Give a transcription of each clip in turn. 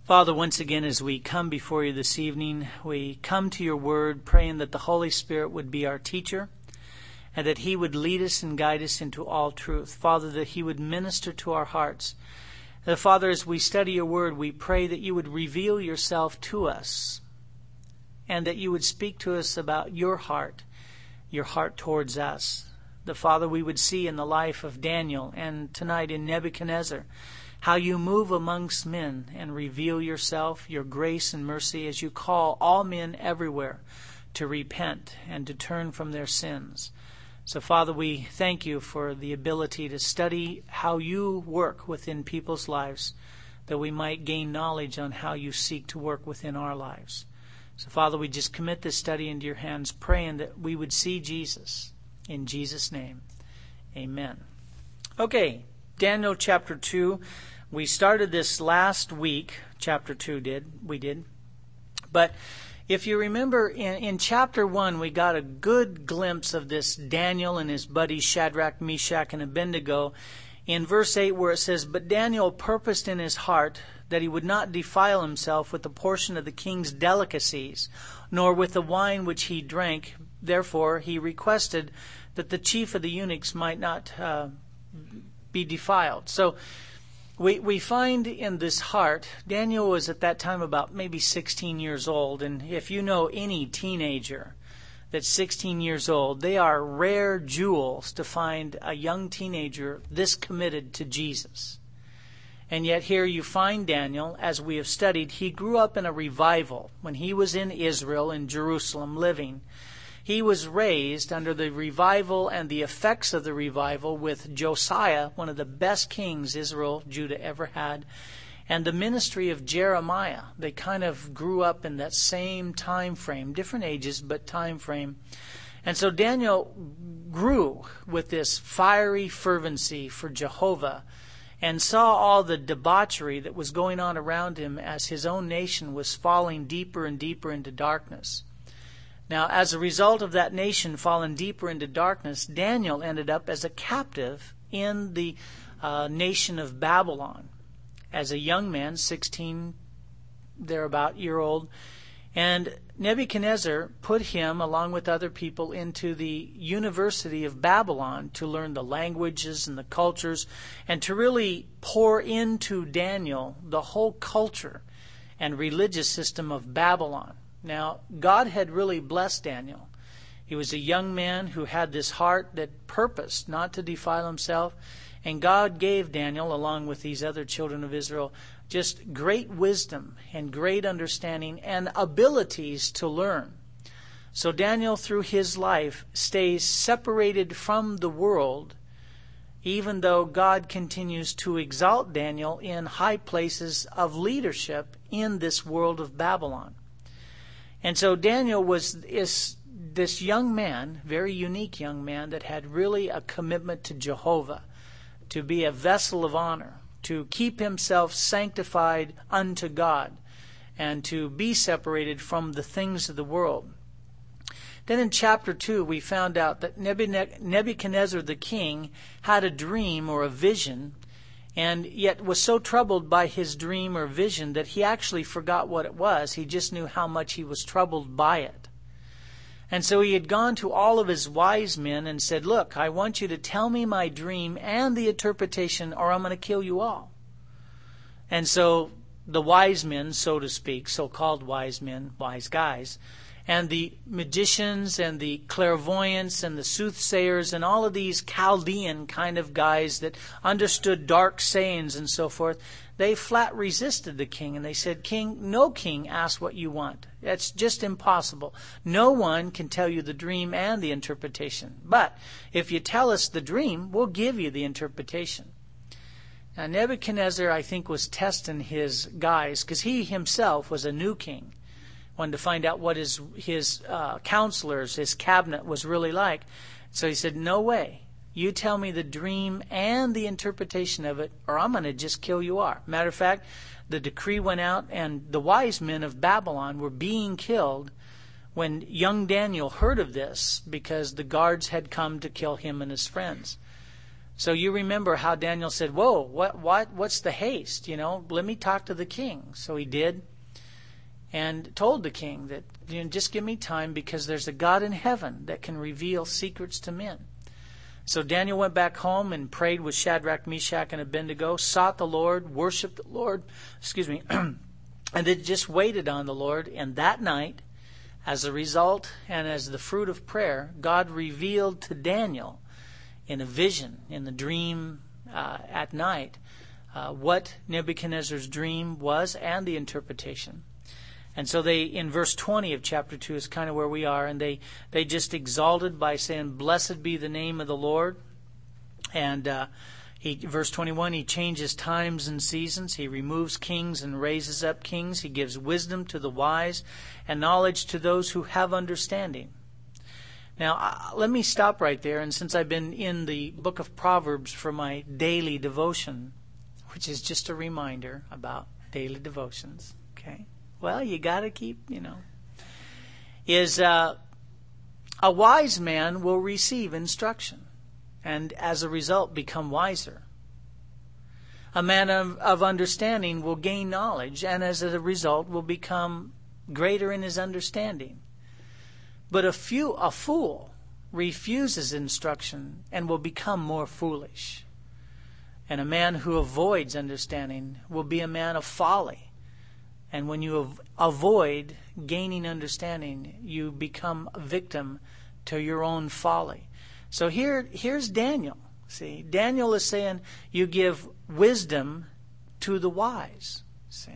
Father, once again as we come before you this evening, we come to your word praying that the Holy Spirit would be our teacher and that he would lead us and guide us into all truth. Father, that he would minister to our hearts. Father, as we study your word, we pray that you would reveal yourself to us and that you would speak to us about your heart towards us. Father, we would see in the life of Daniel and tonight in Nebuchadnezzar how you move amongst men and reveal yourself, your grace and mercy as you call all men everywhere to repent and to turn from their sins. So, Father, we thank you for the ability to study how you work within people's lives, that we might gain knowledge on how you seek to work within our lives. So, Father, we just commit this study into your hands, praying that we would see Jesus. In Jesus' name, amen. Okay, Daniel chapter 2. We started this last week, chapter 2 we did. But if you remember, in chapter 1, we got a good glimpse of this Daniel and his buddies Shadrach, Meshach, and Abednego in verse 8 where it says, "But Daniel purposed in his heart that he would not defile himself with the portion of the king's delicacies, nor with the wine which he drank. Therefore he requested that the chief of the eunuchs might not be defiled." So we find in this heart, Daniel was at that time about maybe 16 years old. And if you know any teenager that's 16 years old, they are rare jewels to find a young teenager this committed to Jesus. And yet here you find Daniel, as we have studied, he grew up in a revival. When he was in Israel, in Jerusalem, living, he was raised under the revival and the effects of the revival with Josiah, one of the best kings Israel, Judah ever had, and the ministry of Jeremiah. They kind of grew up in that same time frame, different ages, but time frame. And so Daniel grew with this fiery fervency for Jehovah and saw all the debauchery that was going on around him as his own nation was falling deeper and deeper into darkness. Now, as a result of that nation falling deeper into darkness, Daniel ended up as a captive in the nation of Babylon as a young man, 16, thereabout year old. And Nebuchadnezzar put him, along with other people, into the University of Babylon to learn the languages and the cultures and to really pour into Daniel the whole culture and religious system of Babylon. Now, God had really blessed Daniel. He was a young man who had this heart that purposed not to defile himself. And God gave Daniel, along with these other children of Israel, just great wisdom and great understanding and abilities to learn. So Daniel, through his life, stays separated from the world, even though God continues to exalt Daniel in high places of leadership in this world of Babylon. And so Daniel is this young man, very unique young man, that had really a commitment to Jehovah, to be a vessel of honor, to keep himself sanctified unto God, and to be separated from the things of the world. Then in chapter 2, we found out that Nebuchadnezzar the king had a dream or a vision, and yet was so troubled by his dream or vision that he actually forgot what it was. He just knew how much he was troubled by it. And so he had gone to all of his wise men and said, "Look, I want you to tell me my dream and the interpretation, or I'm going to kill you all." And so the wise men, so to speak, so-called wise men, wise guys, and the magicians and the clairvoyants and the soothsayers and all of these Chaldean kind of guys that understood dark sayings and so forth, they flat resisted the king. And they said, "King, no king asks what you want. That's just impossible. No one can tell you the dream and the interpretation. But if you tell us the dream, we'll give you the interpretation." Now Nebuchadnezzar, I think, was testing his guys because he himself was a new king. Wanted to find out what his counselors, his cabinet was really like. So he said, "No way. You tell me the dream and the interpretation of it, or I'm going to just kill you all." Matter of fact, the decree went out, and the wise men of Babylon were being killed when young Daniel heard of this, because the guards had come to kill him and his friends. So you remember how Daniel said, whoa, what's the haste? Let me talk to the king. So he did, and told the king that, just give me time, because there's a God in heaven that can reveal secrets to men. So Daniel went back home and prayed with Shadrach, Meshach, and Abednego, sought the Lord, worshiped the Lord, and then just waited on the Lord. And that night, as a result and as the fruit of prayer, God revealed to Daniel in a vision, in the dream at night, what Nebuchadnezzar's dream was and the interpretation. And so they, in verse 20 of chapter 2 is kind of where we are, and they just exalted by saying, blessed be the name of the Lord. And verse 21, he changes times and seasons. He removes kings and raises up kings. He gives wisdom to the wise and knowledge to those who have understanding. Now, let me stop right there. And since I've been in the book of Proverbs for my daily devotion, which is just a reminder about daily devotions, okay? Well, you got to keep, is a wise man will receive instruction and as a result become wiser. A man of understanding will gain knowledge and as a result will become greater in his understanding. But a fool refuses instruction and will become more foolish. And a man who avoids understanding will be a man of folly. And when you avoid gaining understanding, you become a victim to your own folly. So here's Daniel. See, Daniel is saying you give wisdom to the wise. See.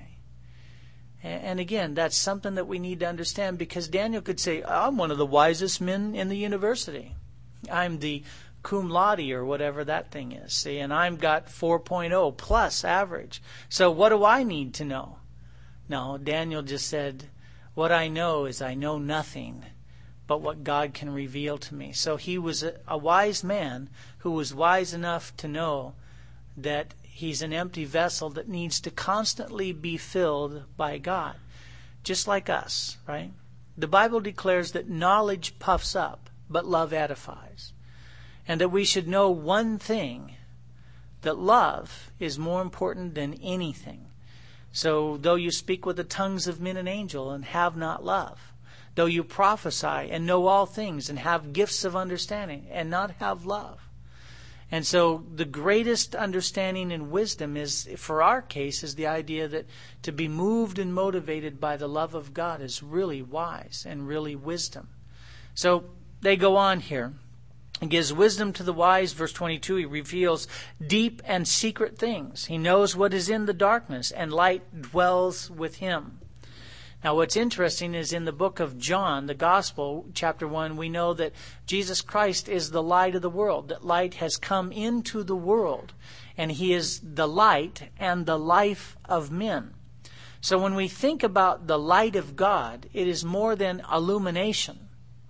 And again, that's something that we need to understand, because Daniel could say, I'm one of the wisest men in the university. I'm the cum laude or whatever that thing is. See, and I've got 4.0 plus average. So what do I need to know? No, Daniel just said, what I know is I know nothing but what God can reveal to me. So he was a wise man who was wise enough to know that he's an empty vessel that needs to constantly be filled by God. Just like us, right? The Bible declares that knowledge puffs up, but love edifies. And that we should know one thing, that love is more important than anything. So, though you speak with the tongues of men and angels and have not love, though you prophesy and know all things and have gifts of understanding and not have love. And so the greatest understanding and wisdom is, for our case, is the idea that to be moved and motivated by the love of God is really wise and really wisdom. So they go on here. He gives wisdom to the wise, verse 22. He reveals deep and secret things. He knows what is in the darkness, and light dwells with him. Now, what's interesting is in the book of John, the Gospel, chapter 1, we know that Jesus Christ is the light of the world, that light has come into the world, and he is the light and the life of men. So when we think about the light of God, it is more than illumination,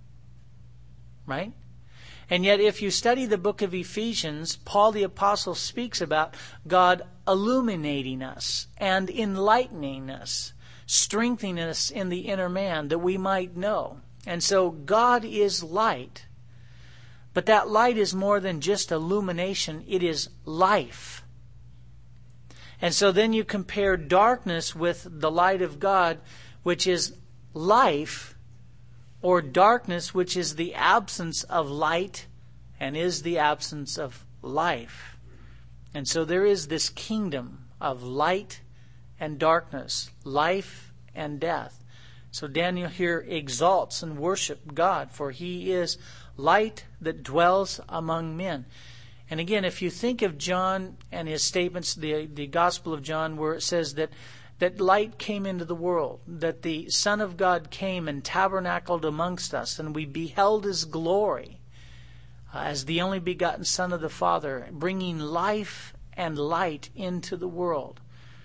right? And yet, if you study the book of Ephesians, Paul the Apostle speaks about God illuminating us and enlightening us, strengthening us in the inner man that we might know. And so God is light. But that light is more than just illumination. It is life. And so then you compare darkness with the light of God, which is life, or darkness, which is the absence of light and is the absence of life. And so there is this kingdom of light and darkness, life and death. So Daniel here exalts and worships God, for he is light that dwells among men. And again, if you think of John and his statements, the Gospel of John, where it says that light came into the world, that the Son of God came and tabernacled amongst us, and we beheld his glory as the only begotten Son of the Father, bringing life and light into the world.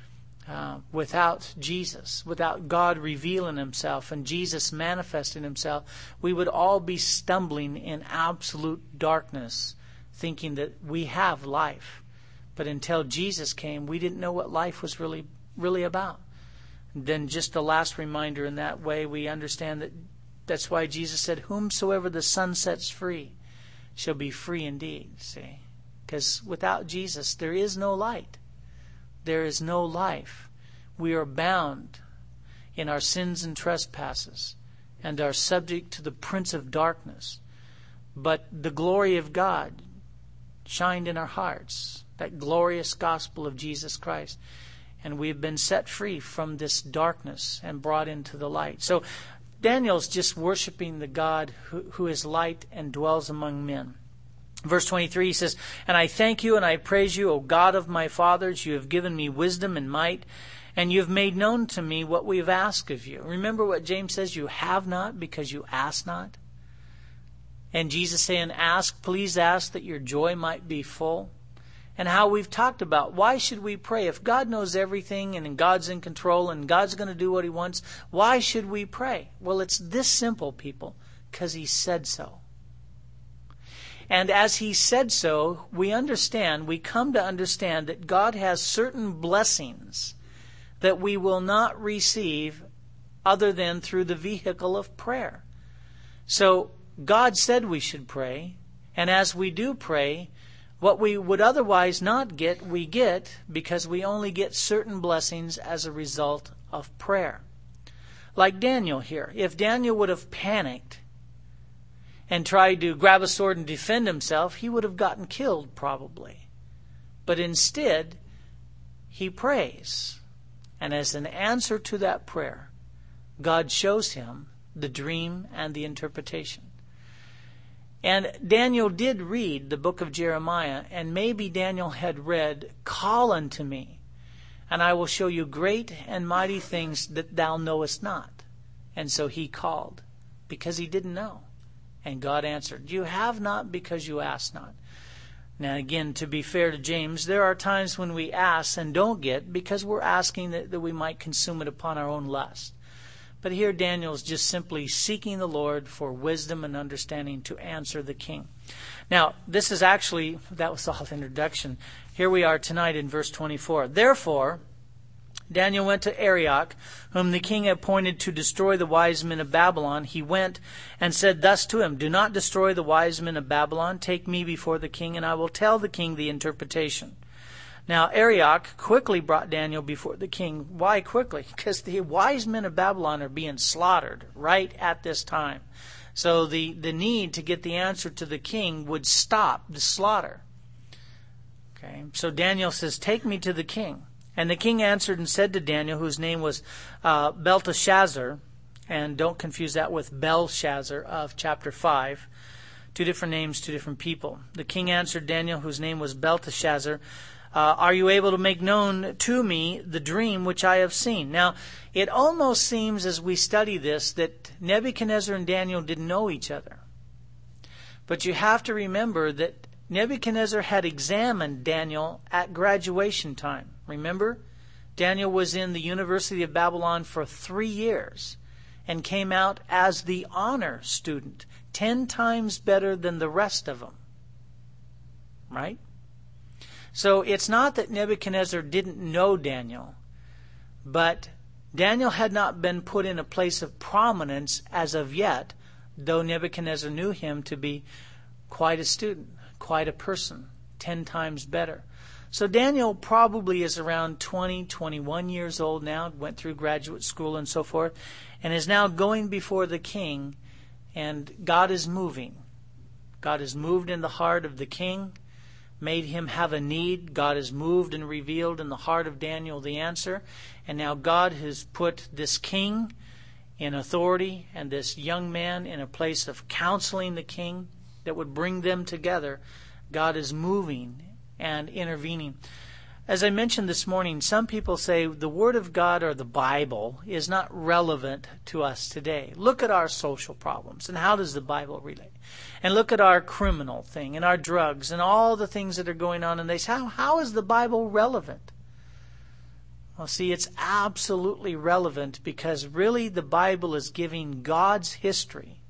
Without Jesus, without God revealing himself and Jesus manifesting himself, we would all be stumbling in absolute darkness, thinking that we have life. But until Jesus came, we didn't know what life was really about. And then just the last reminder in that way, we understand that that's why Jesus said, whomsoever the Son sets free shall be free indeed. See? Because without Jesus, there is no light. There is no life. We are bound in our sins and trespasses and are subject to the prince of darkness. But the glory of God shined in our hearts, that glorious gospel of Jesus Christ. And we have been set free from this darkness and brought into the light. So Daniel's just worshiping the God who is light and dwells among men. Verse 23, he says, "And I thank you and I praise you, O God of my fathers. You have given me wisdom and might, and you have made known to me what we have asked of you." Remember what James says, you have not because you ask not. And Jesus saying, ask, please ask that your joy might be full. And how we've talked about, why should we pray? If God knows everything and God's in control and God's going to do what He wants, why should we pray? Well, it's this simple, people, because He said so. And as He said so, we come to understand that God has certain blessings that we will not receive other than through the vehicle of prayer. So God said we should pray, and as we do pray, what we would otherwise not get, we get because we only get certain blessings as a result of prayer. Like Daniel here. If Daniel would have panicked and tried to grab a sword and defend himself, he would have gotten killed probably. But instead, he prays. And as an answer to that prayer, God shows him the dream and the interpretation. And Daniel did read the book of Jeremiah, and maybe Daniel had read, "Call unto me, and I will show you great and mighty things that thou knowest not." And so he called, because he didn't know. And God answered, "You have not because you ask not." Now again, to be fair to James, there are times when we ask and don't get because we're asking that we might consume it upon our own lust. But here Daniel is just simply seeking the Lord for wisdom and understanding to answer the king. Now, this is actually, that was all introduction. Here we are tonight in verse 24. "Therefore, Daniel went to Arioch, whom the king appointed to destroy the wise men of Babylon. He went and said thus to him, 'Do not destroy the wise men of Babylon. Take me before the king, and I will tell the king the interpretation.' Now Arioch quickly brought Daniel before the king." Why quickly? Because the wise men of Babylon are being slaughtered right at this time. So the need to get the answer to the king would stop the slaughter. Okay, so Daniel says, "Take me to the king." And the king answered and said to Daniel, whose name was Belteshazzar, and don't confuse that with Belshazzar of chapter 5. Two different names, two different people. The king answered Daniel, whose name was Belteshazzar, "Are you able to make known to me the dream which I have seen?" Now, it almost seems as we study this that Nebuchadnezzar and Daniel didn't know each other. But you have to remember that Nebuchadnezzar had examined Daniel at graduation time. Remember? Daniel was in the University of Babylon for 3 years and came out as the honor student, 10 times better than the rest of them. Right? So it's not that Nebuchadnezzar didn't know Daniel, but Daniel had not been put in a place of prominence as of yet, though Nebuchadnezzar knew him to be quite a student, quite a person, 10 times better. So Daniel probably is around 20, 21 years old now, went through graduate school and so forth, and is now going before the king, and God is moving. God has moved in the heart of the king, made him have a need. God has moved and revealed in the heart of Daniel the answer, and now God has put this king in authority and this young man in a place of counseling the king that would bring them together. God is moving and intervening. As I mentioned this morning, some people say the Word of God or the Bible is not relevant to us today. Look at our social problems, and how does the Bible relate? And look at our criminal thing, and our drugs, and all the things that are going on, and they say, how is the Bible relevant? Well, see, it's absolutely relevant because really the Bible is giving God's history,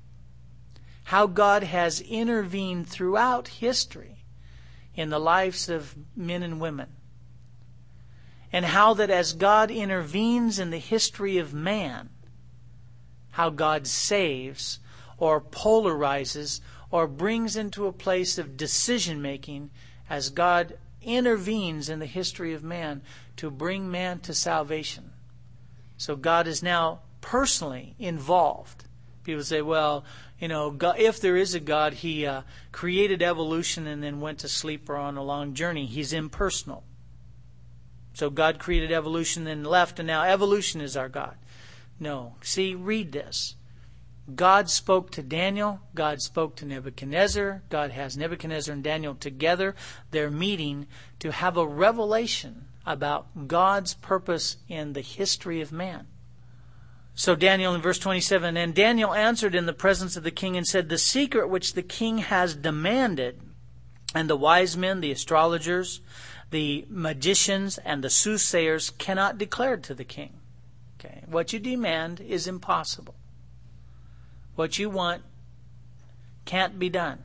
how God has intervened throughout history in the lives of men and women. And how that as God intervenes in the history of man, how God saves or polarizes or brings into a place of decision making as God intervenes in the history of man to bring man to salvation. So God is now personally involved. People say, well, God, if there is a God, He created evolution and then went to sleep or on a long journey. He's impersonal. So God created evolution, then left, and now evolution is our God. No. See, read this. God spoke to Daniel. God spoke to Nebuchadnezzar. God has Nebuchadnezzar and Daniel together. They're meeting to have a revelation about God's purpose in the history of man. So Daniel in verse 27, and Daniel answered in the presence of the king and said, the secret which the king has demanded, and the wise men, the astrologers, the magicians, and the soothsayers cannot declare it to the king. Okay, what you demand is impossible. What you want can't be done.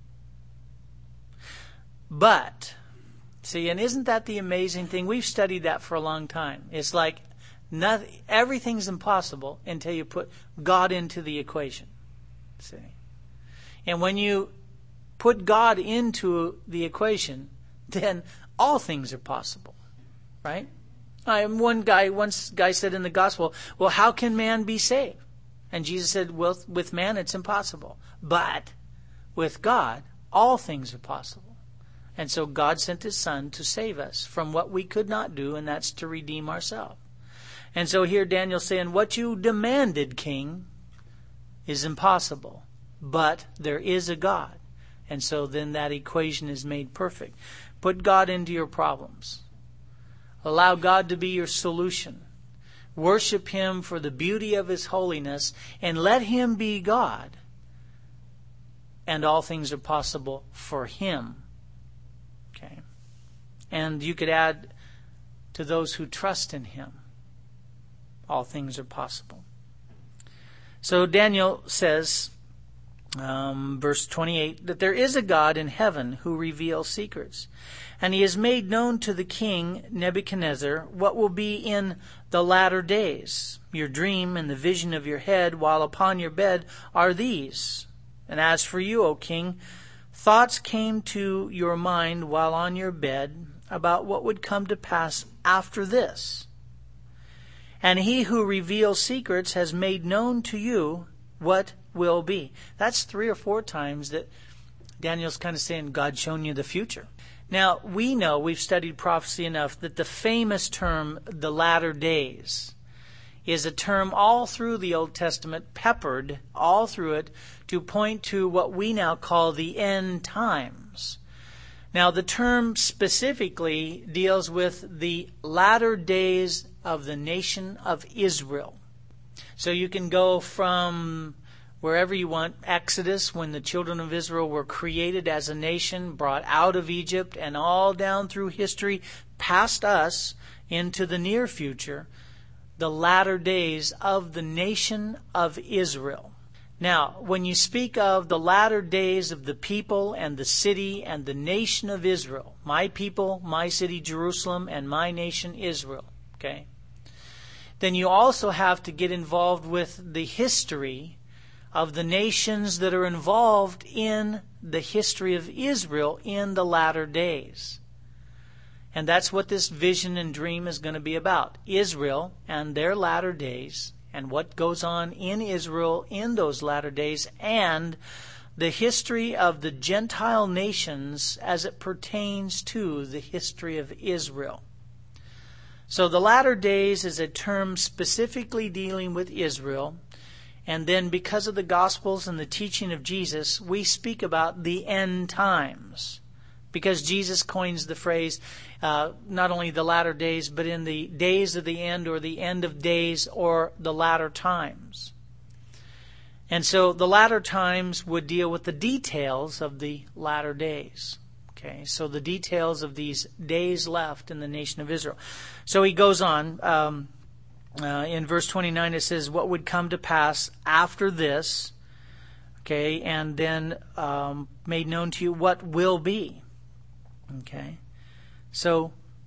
But, see, and isn't that the amazing thing? We've studied that for a long time. It's like everything's impossible until you put God into the equation. See? And when you put God into the equation, then all things are possible. Right? One guy said in the gospel, well, how can man be saved? And Jesus said, well, with man it's impossible. But with God, all things are possible. And so God sent His Son to save us from what we could not do, and that's to redeem ourselves. And so here Daniel's saying, what you demanded, king, is impossible. But there is a God. And so then that equation is made perfect. Put God into your problems. Allow God to be your solution. Worship Him for the beauty of His holiness, and let Him be God. And all things are possible for Him. Okay. And you could add, to those who trust in Him, all things are possible. So Daniel says, verse 28, that there is a God in heaven who reveals secrets. And He has made known to the king Nebuchadnezzar what will be in the latter days. Your dream and the vision of your head while upon your bed are these. And as for you, O king, thoughts came to your mind while on your bed about what would come to pass after this. And He who reveals secrets has made known to you what will be. That's 3 or 4 times that Daniel's kind of saying God's shown you the future. Now, we know, we've studied prophecy enough, that the famous term, the latter days, is a term all through the Old Testament, peppered all through it, to point to what we now call the end times. Now, the term specifically deals with the latter days of the nation of Israel. So you can go from wherever you want, Exodus, when the children of Israel were created as a nation, brought out of Egypt, and all down through history, past us, into the near future, the latter days of the nation of Israel. Now, when you speak of the latter days of the people and the city and the nation of Israel, my people, my city, Jerusalem, and my nation, Israel, okay, then you also have to get involved with the history of the nations that are involved in the history of Israel in the latter days. And that's what this vision and dream is going to be about. Israel and their latter days, and what goes on in Israel in those latter days, and the history of the Gentile nations as it pertains to the history of Israel. So the latter days is a term specifically dealing with Israel. And then because of the Gospels and the teaching of Jesus, we speak about the end times. Because Jesus coins the phrase, not only the latter days, but in the days of the end, or the end of days, or the latter times. And so the latter times would deal with the details of the latter days. Okay, so the details of these days left in the nation of Israel. So he goes on. In verse 29 it says, what would come to pass after this, okay, and then made known to you what will be. Okay, so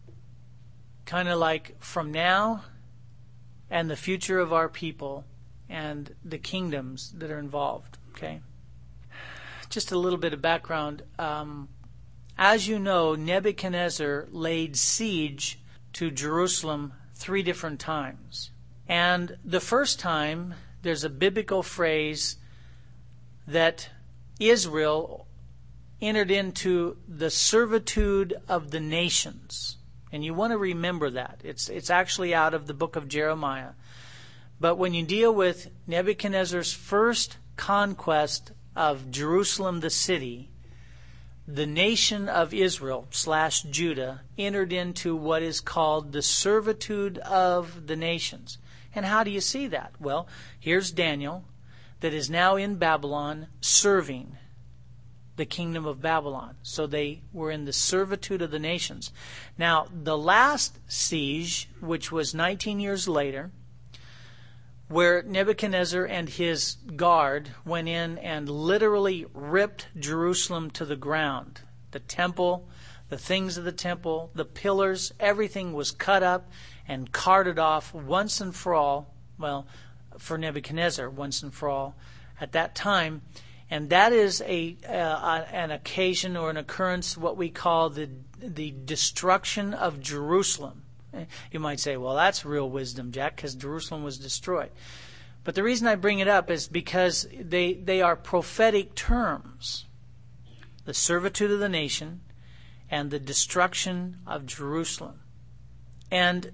kind of like from now and the future of our people and the kingdoms that are involved. Okay, just a little bit of background. As you know, Nebuchadnezzar laid siege to Jerusalem 3 different times. And the first time, there's a biblical phrase that Israel entered into the servitude of the nations. And you want to remember that. It's actually out of the book of Jeremiah. But when you deal with Nebuchadnezzar's first conquest of Jerusalem, the city, the nation of Israel / Judah entered into what is called the servitude of the nations. And how do you see that? Well, here's Daniel that is now in Babylon serving the kingdom of Babylon. So they were in the servitude of the nations. Now, the last siege, which was 19 years later, where Nebuchadnezzar and his guard went in and literally ripped Jerusalem to the ground. The temple, the things of the temple, the pillars, everything was cut up and carted off once and for all. Well, for Nebuchadnezzar, once and for all at that time. And that is an occasion or an occurrence, what we call the destruction of Jerusalem. You might say, well, that's real wisdom, Jack, because Jerusalem was destroyed. But the reason I bring it up is because they are prophetic terms. The servitude of the nation and the destruction of Jerusalem. And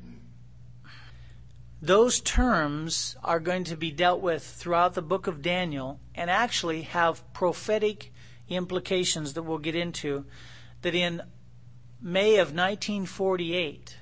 those terms are going to be dealt with throughout the book of Daniel and actually have prophetic implications that we'll get into. That in May of 1948,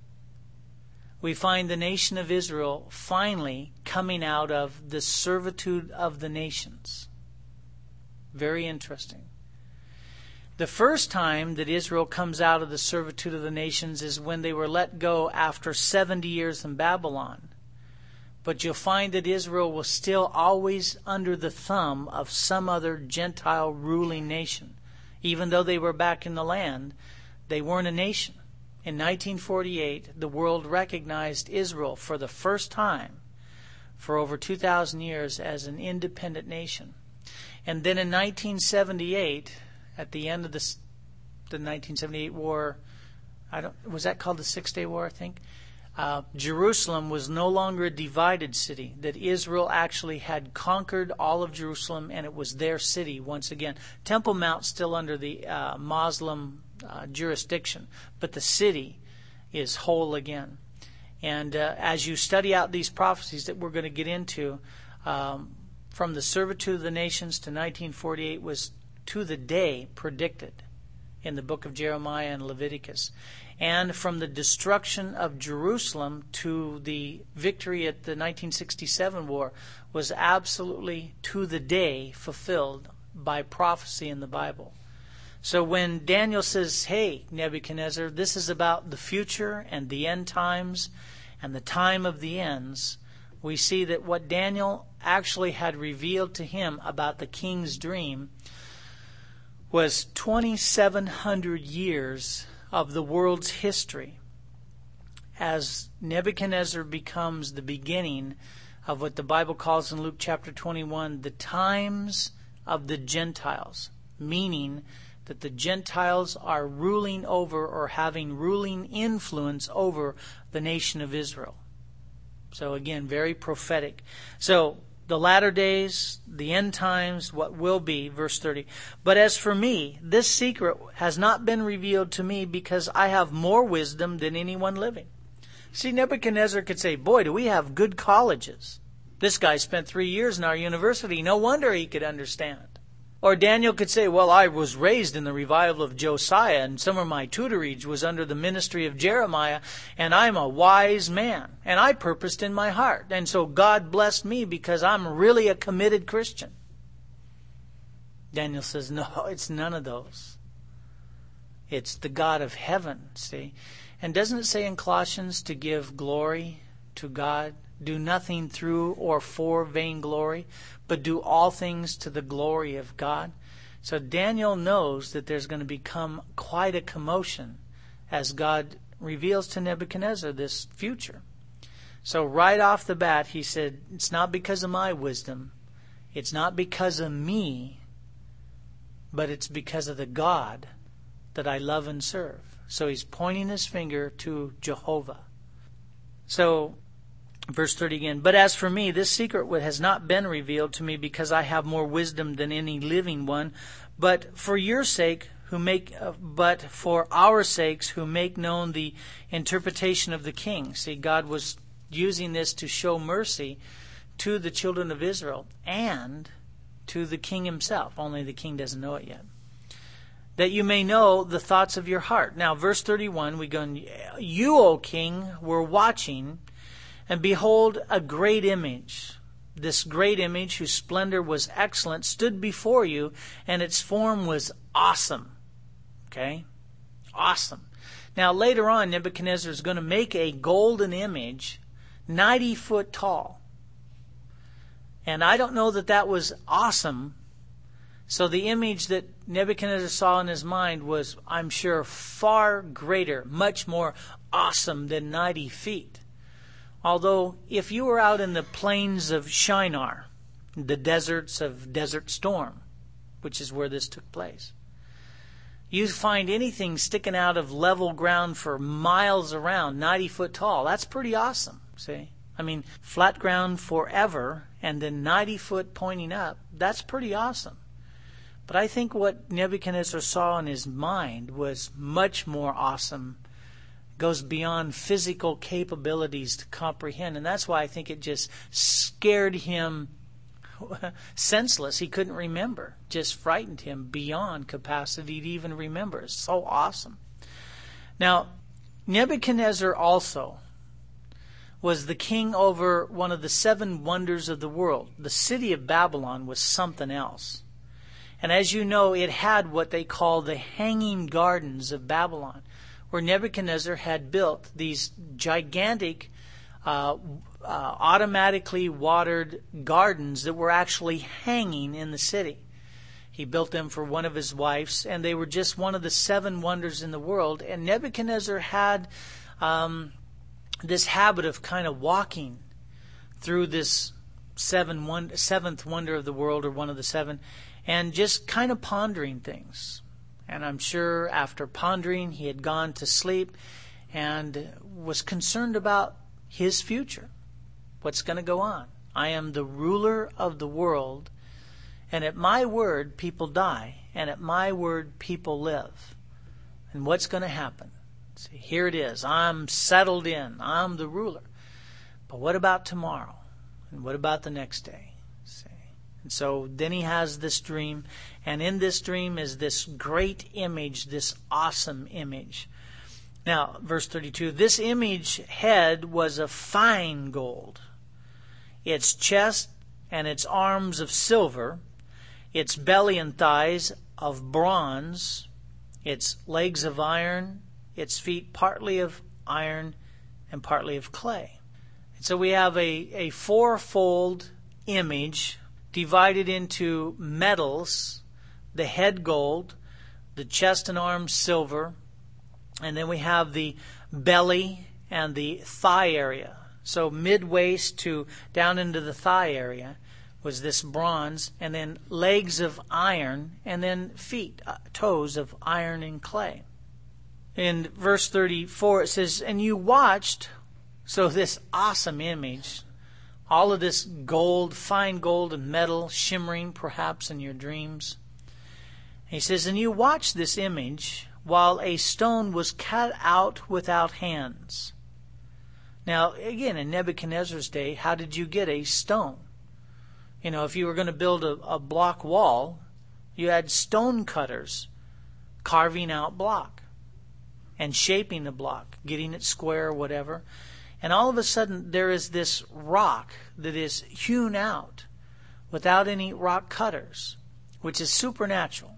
we find the nation of Israel finally coming out of the servitude of the nations. Very interesting. The first time that Israel comes out of the servitude of the nations is when they were let go after 70 years in Babylon. But you'll find that Israel was still always under the thumb of some other Gentile ruling nation. Even though they were back in the land, they weren't a nation. In 1948, the world recognized Israel for the first time for over 2,000 years as an independent nation. And then in 1978, at the end of the 1978 war, was that called the 6-Day War, I think? Jerusalem was no longer a divided city, that Israel actually had conquered all of Jerusalem and it was their city once again. Temple Mount still under the Muslim jurisdiction, but the city is whole again. And as you study out these prophecies that we're going to get into, from the servitude of the nations to 1948 was to the day predicted in the book of Jeremiah and Leviticus. And from the destruction of Jerusalem to the victory at the 1967 war was absolutely to the day fulfilled by prophecy in the Bible. So when Daniel says, hey, Nebuchadnezzar, this is about the future and the end times and the time of the ends, we see that what Daniel actually had revealed to him about the king's dream was 2,700 years of the world's history as Nebuchadnezzar becomes the beginning of what the Bible calls in Luke chapter 21, the times of the Gentiles, meaning that the Gentiles are ruling over or having ruling influence over the nation of Israel. So again, very prophetic. So the latter days, the end times, what will be, verse 30. But as for me, this secret has not been revealed to me because I have more wisdom than anyone living. See, Nebuchadnezzar could say, boy, do we have good colleges. This guy spent 3 years in our university. No wonder he could understand. Or Daniel could say, well, I was raised in the revival of Josiah, and some of my tutorage was under the ministry of Jeremiah, and I'm a wise man, and I purposed in my heart. And so God blessed me because I'm really a committed Christian. Daniel says, no, it's none of those. It's the God of heaven, see? And doesn't it say in Colossians to give glory to God? Do nothing through or for vainglory, but do all things to the glory of God. So Daniel knows that there's going to become quite a commotion as God reveals to Nebuchadnezzar this future. So right off the bat, he said, it's not because of my wisdom, it's not because of me, but it's because of the God that I love and serve. So he's pointing his finger to Jehovah. So, verse 30 again, but as for me, this secret has not been revealed to me because I have more wisdom than any living one, but for your sake, but for our sakes who make known the interpretation of the king. See, God was using this to show mercy to the children of Israel and to the king himself. Only the king doesn't know it yet. That you may know the thoughts of your heart. Now, verse 31, we go, you, O king, were watching, and behold, a great image. This great image, whose splendor was excellent, stood before you, and its form was awesome. Okay? Awesome. Now, later on, Nebuchadnezzar is going to make a golden image 90 foot tall. And I don't know that was awesome. So the image that Nebuchadnezzar saw in his mind was, I'm sure, far greater, much more awesome than 90 feet. Although, if you were out in the plains of Shinar, the deserts of Desert Storm, which is where this took place, you find anything sticking out of level ground for miles around, 90 foot tall. That's pretty awesome, see? I mean, flat ground forever, and then 90 foot pointing up, that's pretty awesome. But I think what Nebuchadnezzar saw in his mind was much more awesome, goes beyond physical capabilities to comprehend. And that's why I think it just scared him senseless. He couldn't remember. Just frightened him beyond capacity to even remember. It's so awesome. Now, Nebuchadnezzar also was the king over one of the 7 wonders of the world. The city of Babylon was something else. And as you know, it had what they call the hanging gardens of Babylon, where Nebuchadnezzar had built these gigantic automatically watered gardens that were actually hanging in the city. He built them for one of his wives, and they were just one of the 7 wonders in the world. And Nebuchadnezzar had this habit of kind of walking through this seventh wonder of the world, or one of the 7, and just kind of pondering things. And I'm sure after pondering, he had gone to sleep and was concerned about his future. What's going to go on? I am the ruler of the world, and at my word, people die, and at my word, people live. And what's going to happen? See, here it is. I'm settled in. I'm the ruler. But what about tomorrow? And what about the next day? See? And so then he has this dream, and in this dream is this great image, this awesome image. Now, verse 32, this image head was of fine gold, its chest and its arms of silver, its belly and thighs of bronze, its legs of iron, its feet partly of iron and partly of clay. And so we have a fourfold image divided into metals, the head gold, the chest and arms silver, and then we have the belly and the thigh area. So mid-waist to down into the thigh area was this bronze, and then legs of iron, and then feet, toes of iron and clay. In verse 34 it says, and you watched, so this awesome image, all of this gold, fine gold and metal shimmering perhaps in your dreams. He says, and you watched this image while a stone was cut out without hands. Now, again, in Nebuchadnezzar's day, how did you get a stone? You know, if you were going to build a block wall, you had stone cutters carving out block and shaping the block, getting it square or whatever. And all of a sudden, there is this rock that is hewn out without any rock cutters, which is supernatural.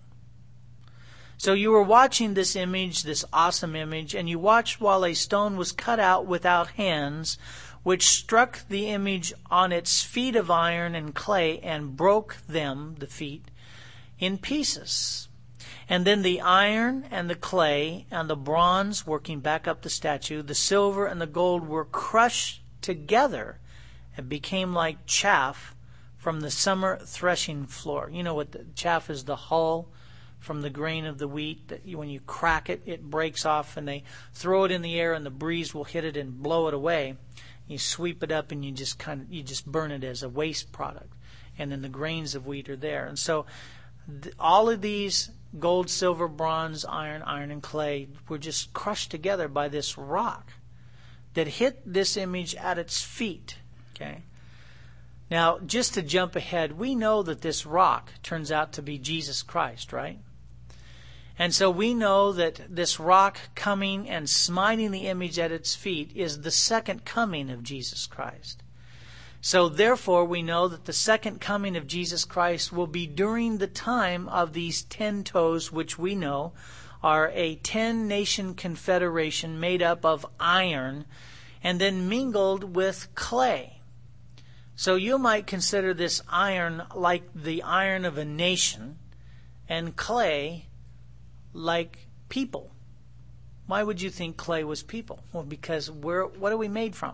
So you were watching this image, this awesome image, and you watched while a stone was cut out without hands, which struck the image on its feet of iron and clay and broke them, the feet, in pieces. And then the iron and the clay and the bronze, working back up the statue, the silver and the gold were crushed together and became like chaff from the summer threshing floor. You know what the chaff is, the hull from the grain of the wheat. That when you crack it, it breaks off, and they throw it in the air, and the breeze will hit it and blow it away. You sweep it up, and you just burn it as a waste product, and then the grains of wheat are there. And so all of these gold, silver, bronze, iron, and clay were just crushed together by this rock that hit this image at its feet. Okay. Now, just to jump ahead, we know that this rock turns out to be Jesus Christ, right? And so we know that this rock coming and smiting the image at its feet is the second coming of Jesus Christ. So therefore, we know that the second coming of Jesus Christ will be during the time of these 10 toes, which we know are a 10-nation confederation made up of iron and then mingled with clay. So you might consider this iron like the iron of a nation and clay like people. Why would you think clay was people? Well, because what are we made from?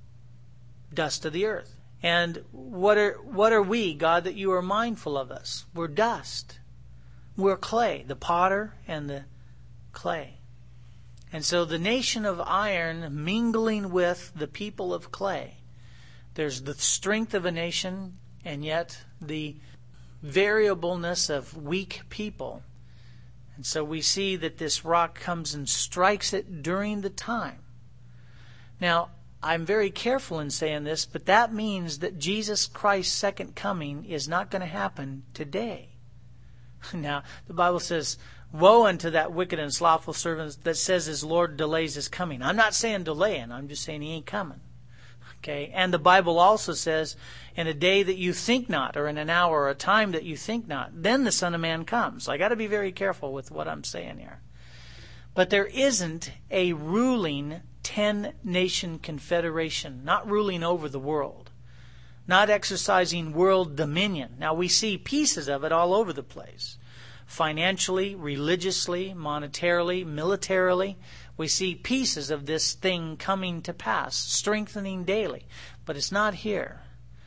Dust of the earth. And what are we, God, that you are mindful of us? We're dust. We're clay, the potter and the clay. And so the nation of iron mingling with the people of clay. There's the strength of a nation and yet the variableness of weak people. And so we see that this rock comes and strikes it during the time. Now, I'm very careful in saying this, but that means that Jesus Christ's second coming is not going to happen today. Now, the Bible says, woe unto that wicked and slothful servant that says his Lord delays his coming. I'm not saying delaying, I'm just saying he ain't coming. Okay, and the Bible also says, in a day that you think not, or in an hour or a time that you think not, then the Son of Man comes. So I got to be very careful with what I'm saying here. But there isn't a ruling 10-nation confederation, not ruling over the world, not exercising world dominion. Now we see pieces of it all over the place. Financially, religiously, monetarily, militarily, we see pieces of this thing coming to pass, strengthening daily. But it's not here.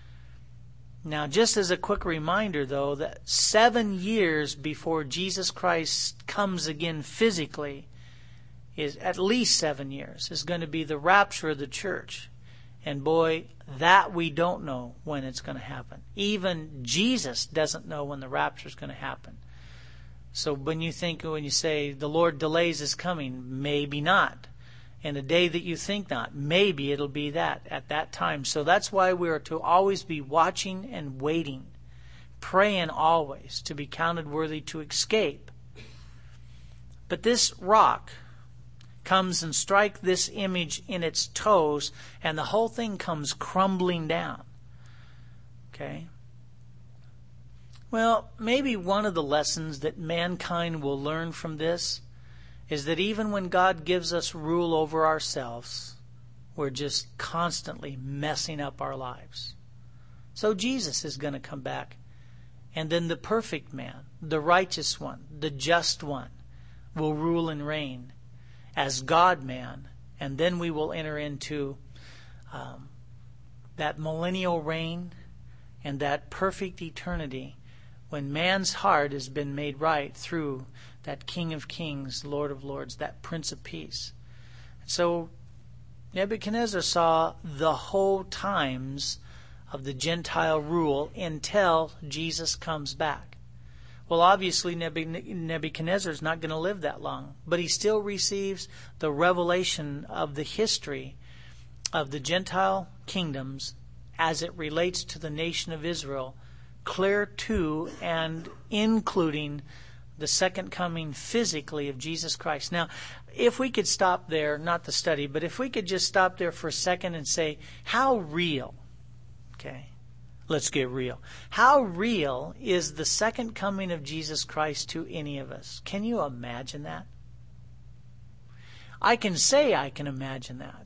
Now, just as a quick reminder, though, that 7 years before Jesus Christ comes again physically, is at least 7 years, is going to be the rapture of the church. And boy, that we don't know when it's going to happen. Even Jesus doesn't know when the rapture is going to happen. So when you say the Lord delays his coming, maybe not. And a day that you think not, maybe it'll be that at that time. So that's why we are to always be watching and waiting, praying always to be counted worthy to escape. But this rock comes and strikes this image in its toes, and the whole thing comes crumbling down. Okay? Well, maybe one of the lessons that mankind will learn from this is that even when God gives us rule over ourselves, we're just constantly messing up our lives. So Jesus is going to come back, and then the perfect man, the righteous one, the just one, will rule and reign as God-man, and then we will enter into that millennial reign and that perfect eternity when man's heart has been made right through that King of Kings, Lord of Lords, that Prince of Peace. So Nebuchadnezzar saw the whole times of the Gentile rule until Jesus comes back. Well, obviously Nebuchadnezzar is not going to live that long, but he still receives the revelation of the history of the Gentile kingdoms as it relates to the nation of Israel, clear to and including the second coming physically of Jesus Christ. Now, if we could stop there, not the study, but if we could just stop there for a second and say, how real, okay, let's get real. How real is the second coming of Jesus Christ to any of us? Can you imagine that? I can say I can imagine that,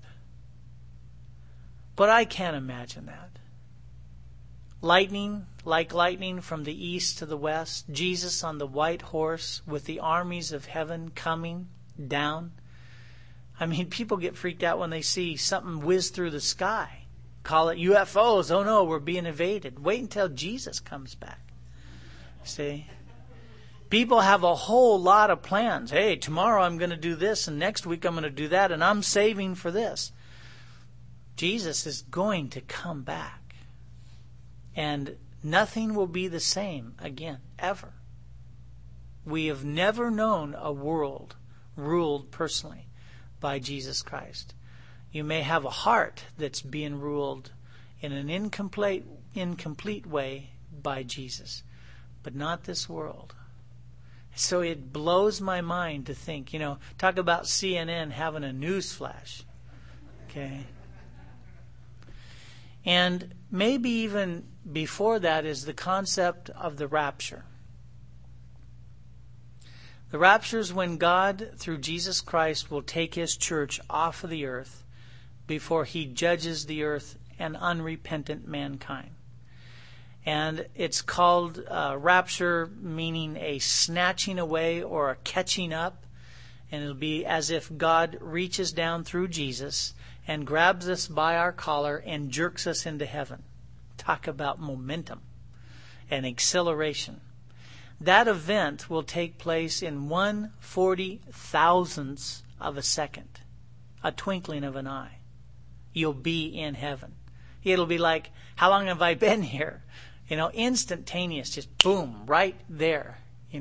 but I can't imagine that. Lightning, like lightning from the east to the west, Jesus on the white horse with the armies of heaven coming down. I mean, people get freaked out when they see something whiz through the sky. Call it UFOs. Oh no, we're being invaded. Wait until Jesus comes back. See? People have a whole lot of plans. Hey, tomorrow I'm going to do this, and next week I'm going to do that, and I'm saving for this. Jesus is going to come back. And nothing will be the same again, ever. We have never known a world ruled personally by Jesus Christ. You may have a heart that's being ruled in an incomplete way by Jesus, but not this world. So it blows my mind to think, talk about CNN having a news flash. Okay. And maybe even before that is the concept of the rapture. The rapture is when God, through Jesus Christ, will take His church off of the earth before He judges the earth and unrepentant mankind. And it's called rapture, meaning a snatching away or a catching up. And it'll be as if God reaches down through Jesus and grabs us by our collar and jerks us into heaven. Talk about momentum and acceleration. That event will take place in 1/40,000th of a second, a twinkling of an eye. You'll be in heaven. It'll be like, how long have I been here? Instantaneous, just boom, right there,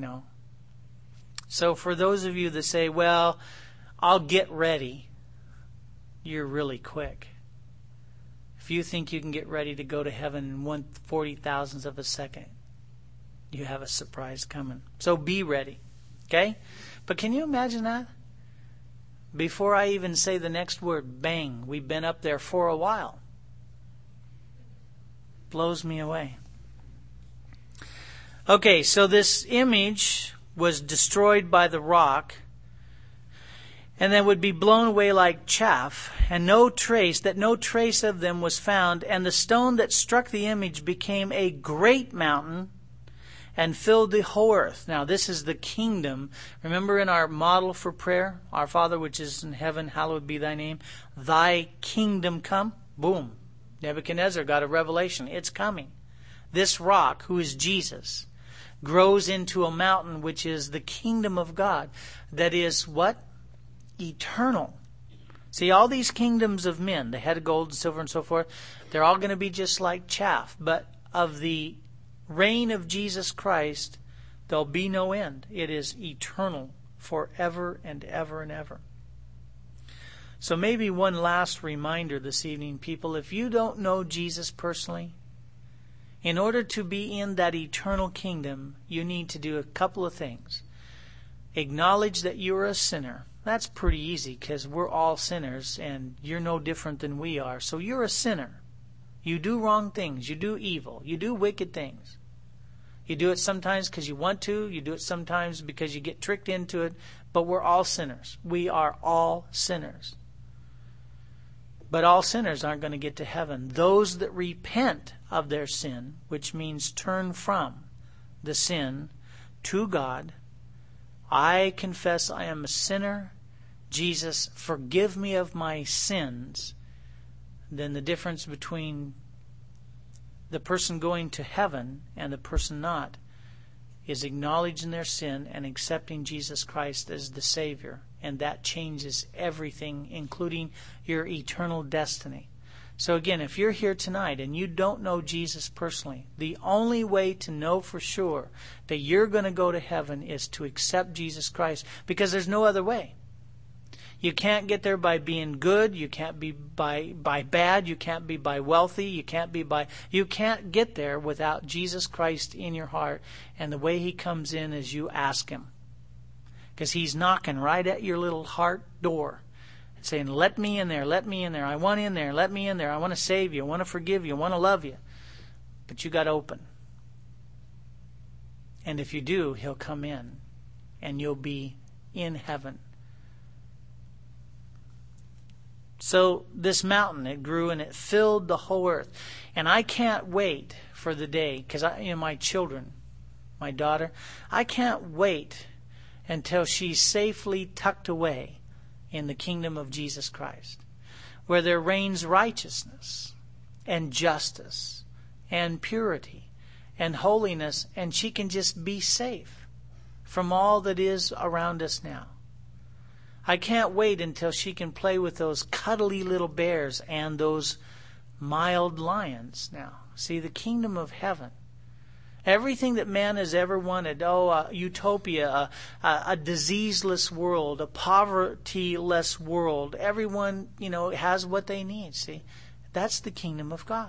So for those of you that say, well, I'll get ready, you're really quick. If you think you can get ready to go to heaven in 1/40,000th of a second, you have a surprise coming. So be ready, okay? But can you imagine that? Before I even say the next word, bang, we've been up there for a while. Blows me away. Okay, so this image was destroyed by the rock, and then would be blown away like chaff, and no trace of them was found, and the stone that struck the image became a great mountain and filled the whole earth. Now this is the kingdom. Remember in our model for prayer, our Father which is in heaven, hallowed be thy name. Thy kingdom come. Boom. Nebuchadnezzar got a revelation. It's coming. This rock, who is Jesus, grows into a mountain which is the kingdom of God. That is what? Eternal. See, all these kingdoms of men, the head of gold and silver and so forth, they're all going to be just like chaff. But of the reign of Jesus Christ, there'll be no end. It is eternal forever and ever and ever. So maybe one last reminder this evening, people, if you don't know Jesus personally, in order to be in that eternal kingdom, you need to do a couple of things. Acknowledge that you're a sinner. That's pretty easy because we're all sinners and you're no different than we are. So you're a sinner. You do wrong things. You do evil. You do wicked things. You do it sometimes because you want to. You do it sometimes because you get tricked into it. But we're all sinners. We are all sinners. But all sinners aren't going to get to heaven. Those that repent of their sin, which means turn from the sin to God, I confess I am a sinner. Jesus, forgive me of my sins. Then the difference between the person going to heaven and the person not is acknowledging their sin and accepting Jesus Christ as the Savior. And that changes everything, including your eternal destiny. So again, if you're here tonight and you don't know Jesus personally, the only way to know for sure that you're going to go to heaven is to accept Jesus Christ, because there's no other way. You can't get there by being good. You can't be by bad. You can't be by wealthy. You can't get there without Jesus Christ in your heart. And the way He comes in is you ask Him. Because He's knocking right at your little heart door, saying, let me in there, let me in there. I want in there, let me in there. I want to save you, I want to forgive you, I want to love you. But you got to open. And if you do, He'll come in and you'll be in heaven. So this mountain, it grew and it filled the whole earth. And I can't wait for the day, because my children, my daughter, I can't wait until she's safely tucked away in the kingdom of Jesus Christ, where there reigns righteousness and justice and purity and holiness, and she can just be safe from all that is around us now. I can't wait until she can play with those cuddly little bears and those mild lions now. See, the kingdom of heaven. Everything that man has ever wanted, utopia, a diseaseless world, a poverty-less world. Everyone, has what they need. See, that's the kingdom of God.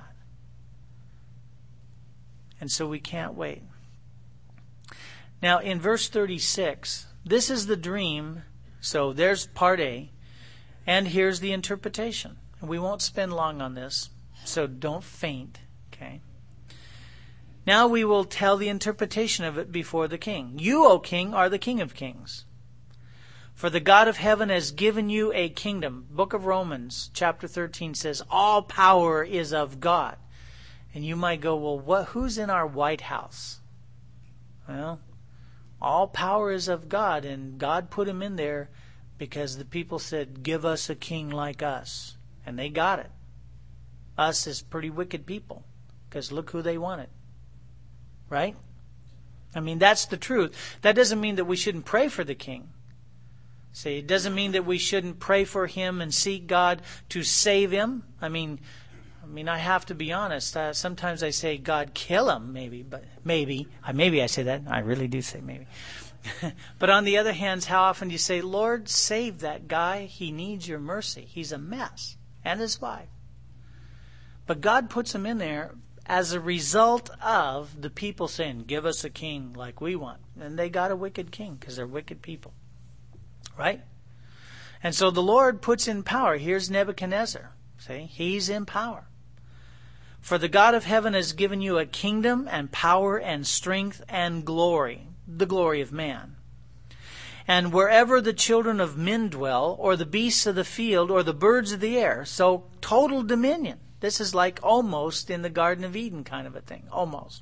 And so we can't wait. Now, in verse 36, this is the dream. So there's part A, and here's the interpretation. We won't spend long on this, so don't faint, okay? Now we will tell the interpretation of it before the king. You, O king, are the King of kings. For the God of heaven has given you a kingdom. Book of Romans, chapter 13 says, all power is of God. And you might go, well, who's in our White House? Well, all power is of God, and God put him in there because the people said, give us a king like us. And they got it. Us is pretty wicked people, because look who they wanted. Right? I mean, that's the truth. That doesn't mean that we shouldn't pray for the king. See, it doesn't mean that we shouldn't pray for him and seek God to save him. I mean, I have to be honest. Sometimes I say, God, kill him, maybe. Maybe I say that. I really do say maybe. But on the other hand, how often do you say, Lord, save that guy. He needs your mercy. He's a mess. And his wife. But God puts him in there as a result of the people saying, give us a king like we want. And they got a wicked king because they're wicked people. Right? And so the Lord puts in power. Here's Nebuchadnezzar. See, he's in power. For the God of heaven has given you a kingdom and power and strength and glory, the glory of man. And wherever the children of men dwell, or the beasts of the field, or the birds of the air, so total dominion. This is like almost in the Garden of Eden kind of a thing, almost.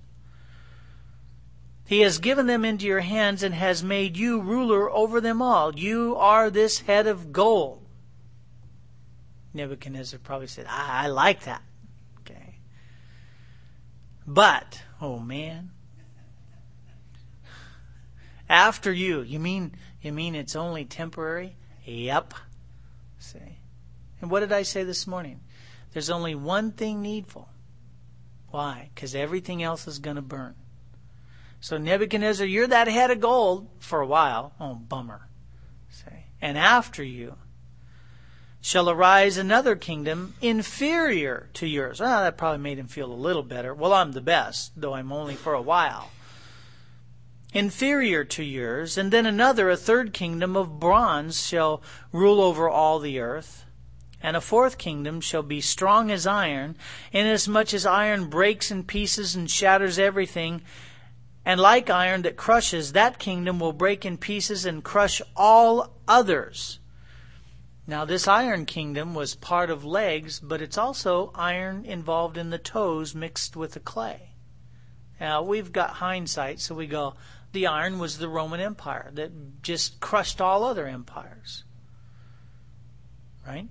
He has given them into your hands and has made you ruler over them all. You are this head of gold. Nebuchadnezzar probably said, I like that. Okay. But, oh man, after you mean it's only temporary? Yep. See. And what did I say this morning? There's only one thing needful. Why? Because everything else is going to burn. So Nebuchadnezzar, you're that head of gold for a while. Oh, bummer. See. And after you shall arise another kingdom inferior to yours. Well, that probably made him feel a little better. Well, I'm the best, though I'm only for a while. Inferior to yours. And then another, a third kingdom of bronze shall rule over all the earth. And a fourth kingdom shall be strong as iron, inasmuch as iron breaks in pieces and shatters everything. And like iron that crushes, that kingdom will break in pieces and crush all others. Now, this iron kingdom was part of legs, but it's also iron involved in the toes mixed with the clay. Now, we've got hindsight, so we go, the iron was the Roman Empire that just crushed all other empires. Right?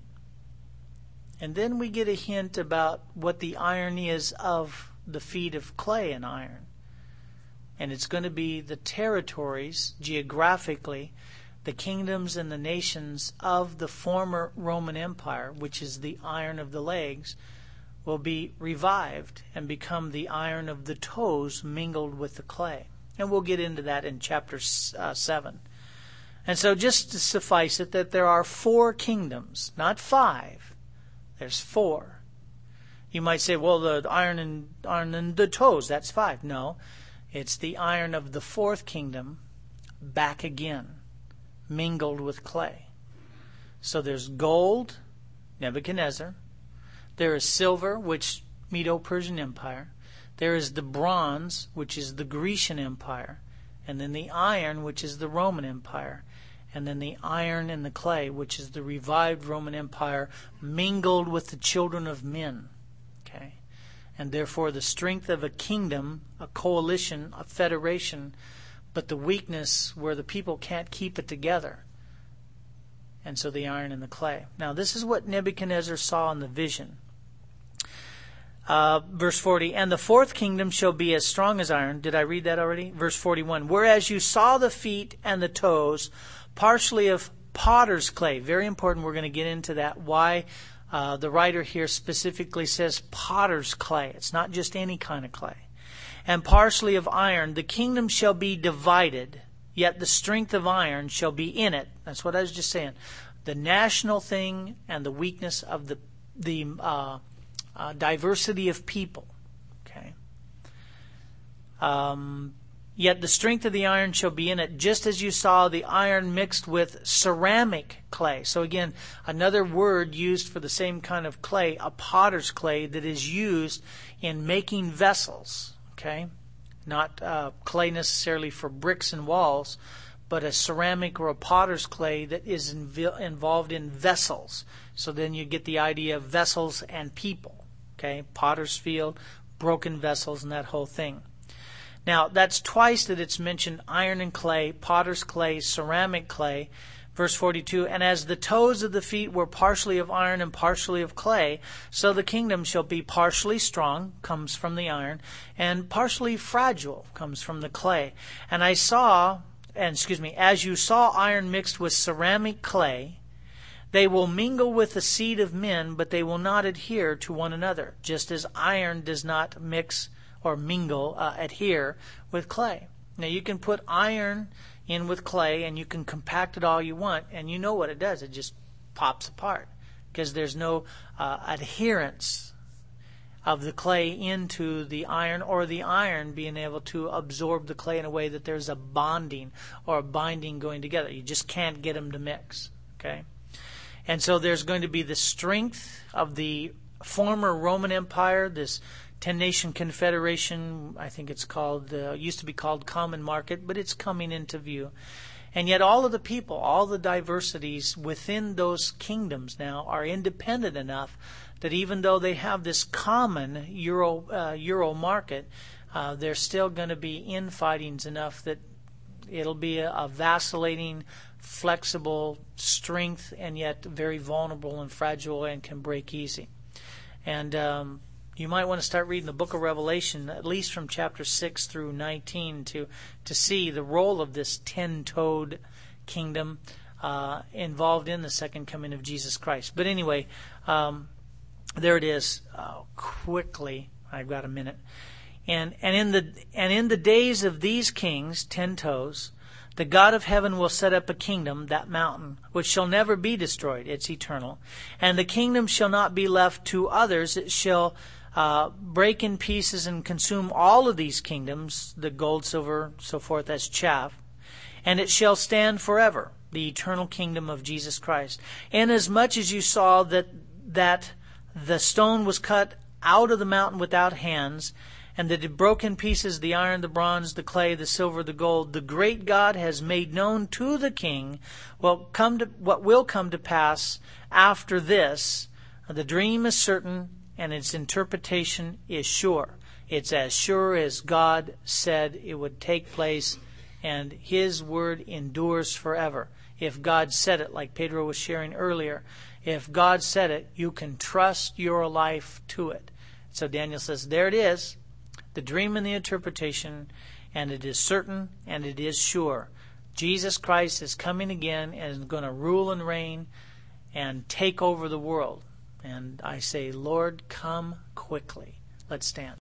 And then we get a hint about what the iron is of the feet of clay and iron. And it's going to be the territories, geographically, the kingdoms and the nations of the former Roman Empire, which is the iron of the legs, will be revived and become the iron of the toes mingled with the clay. And we'll get into that in chapter 7. And so just to suffice it that there are 4 kingdoms, not 5. There's 4. You might say, well, the iron and the toes, that's 5. No, it's the iron of the 4th kingdom back again, mingled with clay. So there's gold, Nebuchadnezzar. There is silver, which Medo-Persian Empire. There is the bronze, which is the Grecian Empire. And then the iron, which is the Roman Empire. And then the iron and the clay, which is the revived Roman Empire, mingled with the children of men. Okay? And therefore the strength of a kingdom, a coalition, a federation, but the weakness where the people can't keep it together. And so the iron and the clay. Now this is what Nebuchadnezzar saw in the vision. Verse 40, and the fourth kingdom shall be as strong as iron. Did I read that already? Verse 41, whereas you saw the feet and the toes, partially of potter's clay. Very important. We're going to get into that. Why the writer here specifically says potter's clay. It's not just any kind of clay. And partially of iron, the kingdom shall be divided, yet the strength of iron shall be in it. That's what I was just saying. The national thing and the weakness of the diversity of people. Okay. Yet the strength of the iron shall be in it, just as you saw the iron mixed with ceramic clay. So again, another word used for the same kind of clay, a potter's clay that is used in making vessels. Okay, not clay necessarily for bricks and walls, but a ceramic or a potter's clay that is involved in vessels. So then you get the idea of vessels and people. Okay, potter's field, broken vessels, and that whole thing. Now, that's twice that it's mentioned iron and clay, potter's clay, ceramic clay. Verse 42, and as the toes of the feet were partially of iron and partially of clay, so the kingdom shall be partially strong, comes from the iron, and partially fragile, comes from the clay. And as you saw iron mixed with ceramic clay, they will mingle with the seed of men, but they will not adhere to one another, just as iron does not mix or adhere with clay. Now you can put iron in with clay and you can compact it all you want, and you know what it does. It just pops apart because there's no adherence of the clay into the iron, or the iron being able to absorb the clay in a way that there's a bonding or a binding going together. You just can't get them to mix. Okay? And so there's going to be the strength of the former Roman Empire, this 10-nation confederation. I think it's called, used to be called Common Market, but it's coming into view. And yet all of the people, all the diversities within those kingdoms now are independent enough that even though they have this common Euro market, there's still going to be infightings enough that it'll be a vacillating, flexible strength, and yet very vulnerable and fragile and can break easy. And you might want to start reading the book of Revelation, at least from chapter 6 through 19, to see the role of this 10-toed kingdom involved in the second coming of Jesus Christ. But anyway, there it is. Quickly, I've got a minute. And in the days of these kings, 10 toes, the God of heaven will set up a kingdom, that mountain, which shall never be destroyed. It's eternal. And the kingdom shall not be left to others. It shall break in pieces and consume all of these kingdoms, the gold, silver, so forth, as chaff. And it shall stand forever, the eternal kingdom of Jesus Christ. Inasmuch as you saw that the stone was cut out of the mountain without hands, and that it broke in pieces the iron, the bronze, the clay, the silver, the gold, the great God has made known to the king what will come to pass after this. The dream is certain, and its interpretation is sure. It's as sure as God said it would take place, and His word endures forever. If God said it, like Pedro was sharing earlier, if God said it, you can trust your life to it. So Daniel says, there it is, the dream and the interpretation, and it is certain and it is sure. Jesus Christ is coming again and is going to rule and reign and take over the world. And I say, Lord, come quickly. Let's stand.